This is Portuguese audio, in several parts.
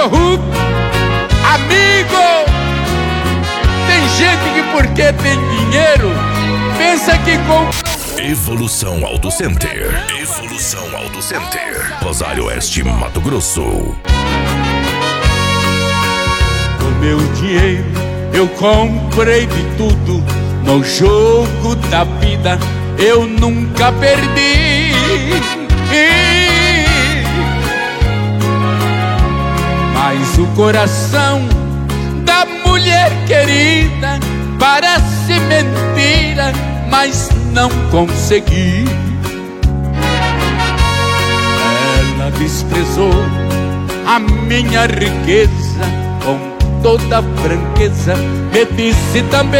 Hulk, amigo, tem gente que porque tem dinheiro pensa que compra. Evolução Auto Center. Evolução Auto Center. Rosário Oeste, Mato Grosso. Com meu dinheiro eu comprei de tudo. No jogo da vida eu nunca perdi. Mas o coração da mulher querida parece mentira, mas não consegui. Ela desprezou a minha riqueza, com toda franqueza me disse também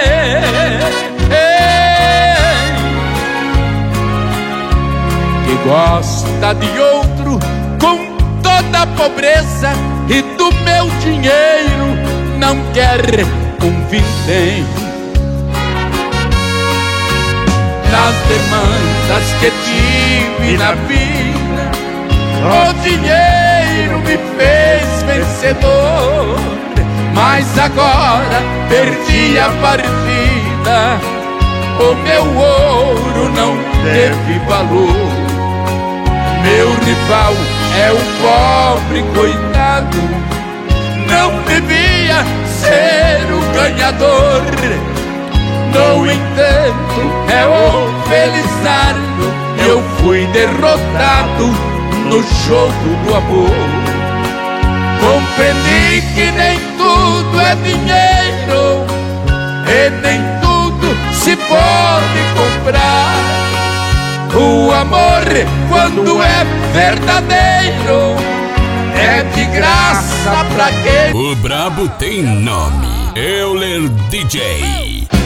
que gosta de outro com toda a pobreza, e do meu dinheiro não quer um vintém. Nas demandas que tive na vida, o dinheiro me fez vencedor. Mas agora perdi a partida, o meu ouro não teve valor. Meu rival é um pobre coitado, não devia ser o ganhador. No entanto, é o Felizardo, eu fui derrotado no jogo do amor. Compreendi que nem tudo é dinheiro e nem tudo se pode comprar. O amor, quando é verdadeiro, é de graça pra quem... O brabo tem nome, Euler DJ.